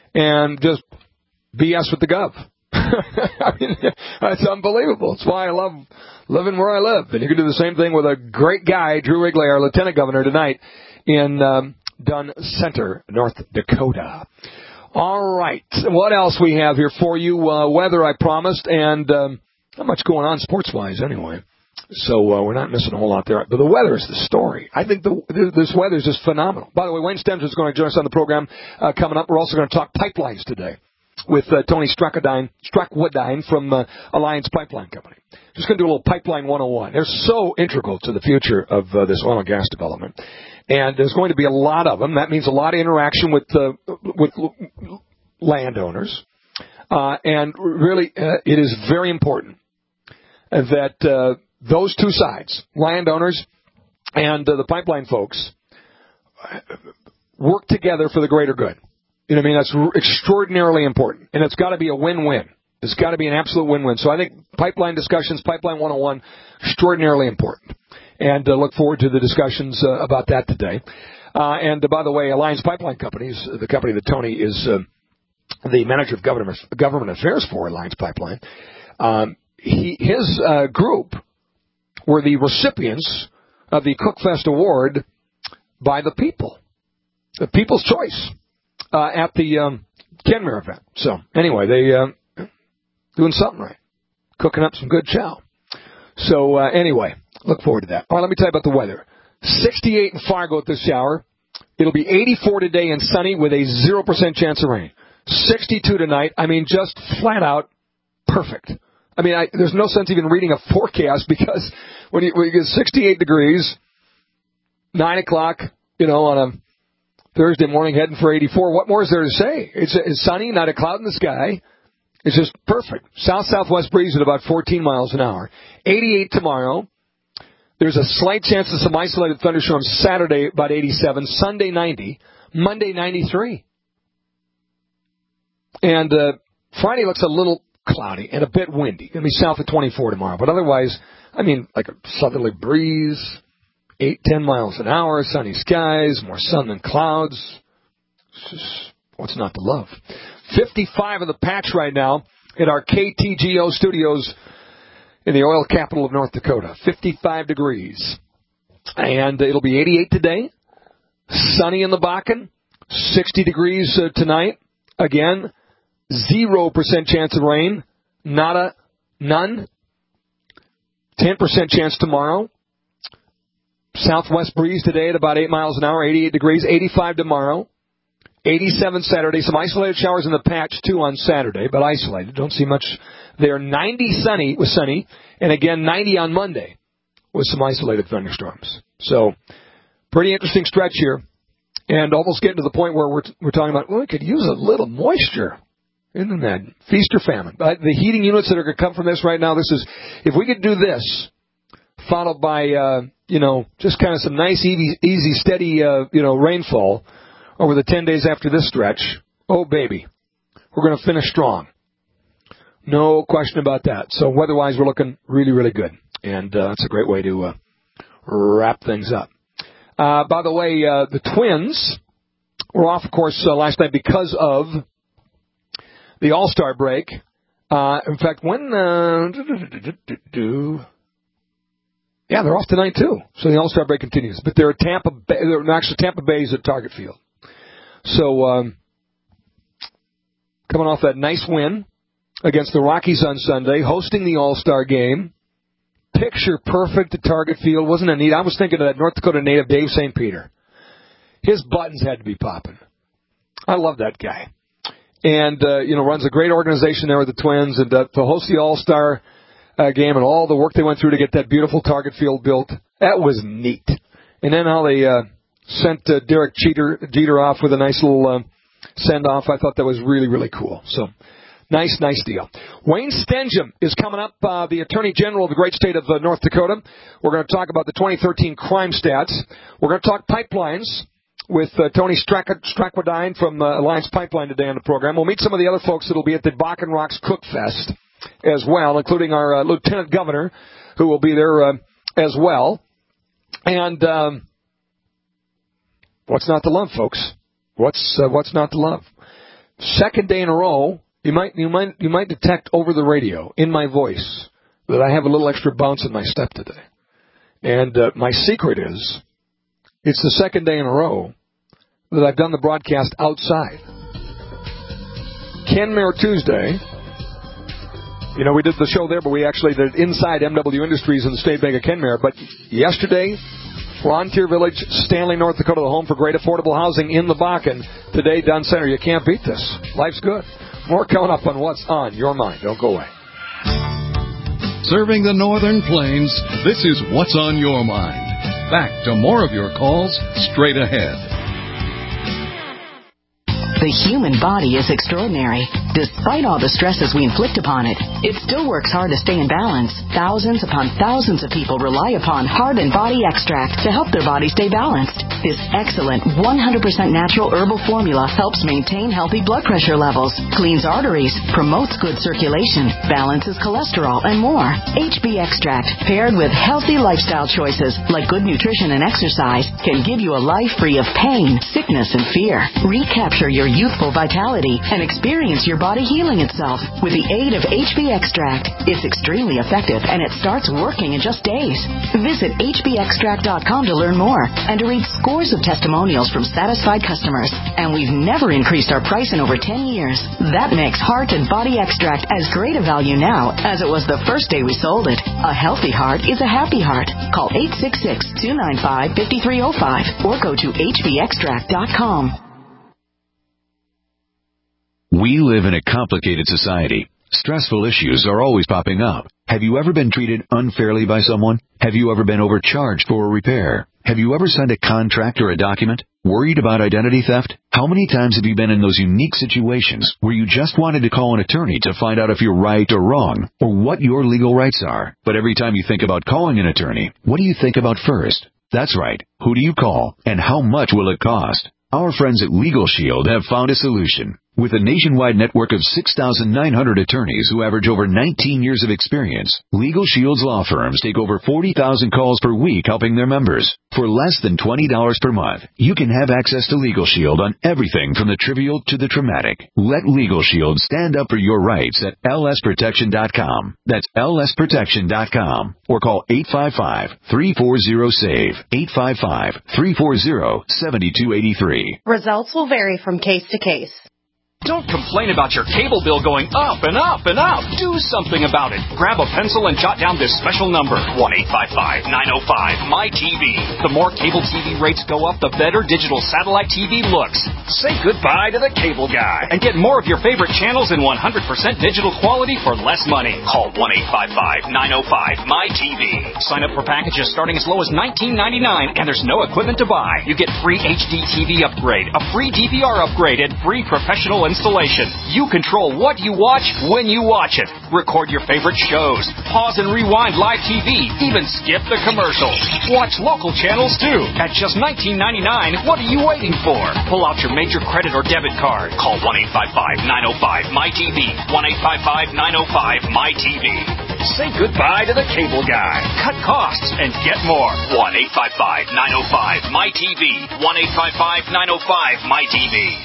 and just B S with the gov. I mean, that's unbelievable. It's why I love living where I live. And you can do the same thing with a great guy, Drew Wrigley, our lieutenant governor tonight in um, Dunn Center, North Dakota. All right. What else we have here for you? Uh, weather, I promised, and um, not much going on sports-wise anyway. So uh, we're not missing a whole lot there. But the weather is the story. I think the, this weather is just phenomenal. By the way, Wayne Stemser is going to join us on the program uh, coming up. We're also going to talk pipelines today with uh, Tony Strackwoodine, Strackwoodine from uh, Alliance Pipeline Company. Just going to do a little Pipeline one oh one. They're so integral to the future of uh, this oil and gas development. And there's going to be a lot of them. That means a lot of interaction with uh, with landowners. Uh, and really, uh, it is very important that uh, those two sides, landowners and uh, the pipeline folks, work together for the greater good. You know what I mean? That's r- extraordinarily important. And it's got to be a win-win. It's got to be an absolute win-win. So I think pipeline discussions, Pipeline one oh one, extraordinarily important. And uh, look forward to the discussions uh, about that today. Uh, and uh, by the way, Alliance Pipeline Companies, the company that Tony is uh, the manager of government, government affairs for, Alliance Pipeline, um, he, his uh, group were the recipients of the Cookfest Award by the people, the People's Choice, uh, at the um, Kenmare event. So anyway, they uh, doing something right, cooking up some good chow. So uh, anyway, look forward to that. All right, let me tell you about the weather. sixty-eight in Fargo at this hour. It'll be eighty-four today and sunny with a zero percent chance of rain. sixty-two tonight. I mean, just flat out perfect. I mean, I, there's no sense even reading a forecast because when you, when you get sixty-eight degrees, nine o'clock, you know, on a Thursday morning heading for eighty-four, what more is there to say? It's, it's sunny, not a cloud in the sky. It's just perfect. South-southwest breeze at about fourteen miles an hour. eighty-eight tomorrow. There's a slight chance of some isolated thunderstorms Saturday, about eighty-seven. Sunday, ninety. Monday, ninety-three. And uh, Friday looks a little cloudy and a bit windy. Going to be south of twenty-four tomorrow. But otherwise, I mean, like a southerly breeze, eight, ten miles an hour, sunny skies, more sun than clouds. It's just, what's not to love? fifty-five of the patch right now at our K T G O studios in the oil capital of North Dakota. fifty-five degrees. And it'll be eighty-eight today. Sunny in the Bakken. sixty degrees uh, tonight. Again, zero percent chance of rain. Nada, none. ten percent chance tomorrow. Southwest breeze today at about eight miles an hour, eighty-eight degrees. eighty-five tomorrow. eighty-seven Saturday. Some isolated showers in the patch, too, on Saturday, but isolated. Don't see much there. ninety sunny with sunny, and again, ninety on Monday with some isolated thunderstorms. So, pretty interesting stretch here, and almost getting to the point where we're we're talking about, well, we could use a little moisture. Isn't that feast or famine? But the heating units that are going to come from this right now, this is, if we could do this, followed by, uh, you know, just kind of some nice, easy, easy steady, uh, you know, rainfall over the ten days after this stretch, oh, baby, we're going to finish strong. No question about that. So weather-wise, we're looking really, really good. And uh, that's a great way to uh, wrap things up. Uh, by the way, uh, the Twins were off, of course, uh, last night because of the All-Star break. Uh, in fact, when... Uh, yeah, they're off tonight, too. So the All-Star break continues. But they're at Tampa Bay. They're actually Tampa Bay's at Target Field. So, um, coming off that nice win against the Rockies on Sunday, hosting the All-Star game, picture perfect at Target Field. Wasn't it neat? I was thinking of that North Dakota native, Dave Saint Peter. His buttons had to be popping. I love that guy. And, uh, you know, runs a great organization there with the Twins. And uh, to host the All-Star uh, game and all the work they went through to get that beautiful Target Field built, that was neat. And then how they... Uh, Sent uh, Derek Jeter, Jeter off with a nice little uh, send-off. I thought that was really, really cool. So, nice, nice deal. Wayne Stenjum is coming up, uh, the Attorney General of the great state of uh, North Dakota. We're going to talk about the twenty thirteen crime stats. We're going to talk pipelines with uh, Tony Strackwoodine from uh, Alliance Pipeline today on the program. We'll meet some of the other folks that will be at the Bakken Rocks Cook Fest as well, including our uh, Lieutenant Governor, who will be there uh, as well. And... Um, What's not to love, folks? What's uh, what's not to love? second day in a row, you might you might you might detect over the radio in my voice that I have a little extra bounce in my step today. And uh, my secret is, it's the second day in a row that I've done the broadcast outside. Kenmare Tuesday. You know, we did the show there, but we actually did it inside M W Industries in the State Bank of Kenmare. But yesterday, Frontier Village, Stanley, North Dakota, the home for great affordable housing in the Bakken. Today, Dunn Center. You can't beat this. Life's good. More coming up on What's on Your Mind. Don't go away. Serving the Northern Plains, this is What's on Your Mind. Back to more of your calls straight ahead. The human body is extraordinary. Despite all the stresses we inflict upon it, it still works hard to stay in balance. Thousands upon thousands of people rely upon Heart and Body Extract to help their body stay balanced. This excellent one hundred percent natural herbal formula helps maintain healthy blood pressure levels, cleans arteries, promotes good circulation, balances cholesterol, and more. H B Extract, paired with healthy lifestyle choices like good nutrition and exercise, can give you a life free of pain, sickness, and fear. Recapture your youthful vitality and experience your body healing itself with the aid of H B Extract. It's extremely effective and it starts working in just days. Visit H B extract dot com to learn more and to read scores of testimonials from satisfied customers. And we've never increased our price in over ten years. That makes Heart and Body Extract as great a value now as it was the first day we sold it. A healthy heart is a happy heart. Call eight six six, two nine five, five three zero five or go to H B extract dot com. We live in a complicated society. Stressful issues are always popping up. Have you ever been treated unfairly by someone? Have you ever been overcharged for a repair? Have you ever signed a contract or a document? Worried about identity theft? How many times have you been in those unique situations where you just wanted to call an attorney to find out if you're right or wrong, or what your legal rights are? But every time you think about calling an attorney, what do you think about first? That's right. Who do you call, and how much will it cost? Our friends at Legal Shield have found a solution. With a nationwide network of six thousand nine hundred attorneys who average over nineteen years of experience, Legal Shield's law firms take over forty thousand calls per week helping their members. For less than twenty dollars per month, you can have access to Legal Shield on everything from the trivial to the traumatic. Let Legal Shield stand up for your rights at L S protection dot com. That's L S protection dot com. Or call eight five five, three four zero, S A V E, eight five five, three four zero, seven two eight three. Results will vary from case to case. Don't complain about your cable bill going up and up and up. Do something about it. Grab a pencil and jot down this special number, one eight five five, nine oh five, M Y T V. The more cable T V rates go up, the better digital satellite T V looks. Say goodbye to the cable guy and get more of your favorite channels in one hundred percent digital quality for less money. Call one eight five five, nine oh five, M Y T V. Sign up for packages starting as low as nineteen ninety-nine, and there's no equipment to buy. You get free H D T V upgrade, a free D V R upgrade, and free professional installation. You control what you watch when you watch it. Record your favorite shows. Pause and rewind live T V. Even skip the commercials. Watch local channels too. At just nineteen ninety-nine, what are you waiting for? Pull out your major credit or debit card. Call one eight five five, nine oh five, M Y T V. one eight five five, nine oh five, M Y T V. Say goodbye to the cable guy. Cut costs and get more. one eight five five, nine oh five, M Y T V. one eight five five, nine oh five, M Y T V.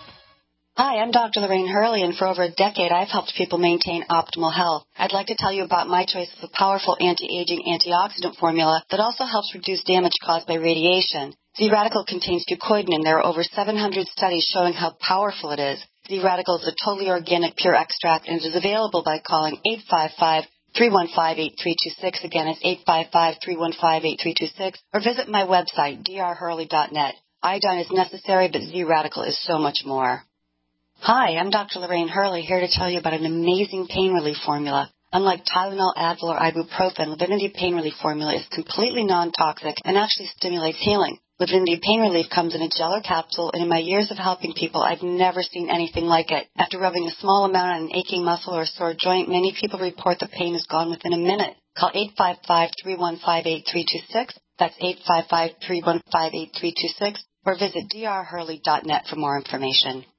Hi, I'm Doctor Lorraine Hurley, and for over a decade, I've helped people maintain optimal health. I'd like to tell you about my choice of a powerful anti-aging antioxidant formula that also helps reduce damage caused by radiation. Z-Radical contains Fucoidan, and there are over seven hundred studies showing how powerful it is. Z-Radical is a totally organic, pure extract, and it is available by calling eight five five, three one five, eight three two six. Again, it's eight five five, three one five, eight three two six, or visit my website, d r hurley dot net. Iodine is necessary, but Z-Radical is so much more. Hi, I'm Doctor Lorraine Hurley, here to tell you about an amazing pain relief formula. Unlike Tylenol, Advil, or ibuprofen, Livinity Pain Relief Formula is completely non-toxic and actually stimulates healing. Livinity Pain Relief comes in a gel or capsule, and in my years of helping people, I've never seen anything like it. After rubbing a small amount on an aching muscle or a sore joint, many people report the pain is gone within a minute. Call eight five five, three one five, eight three two six. That's eight five five, three one five, eight three two six. Or visit d r hurley dot net for more information.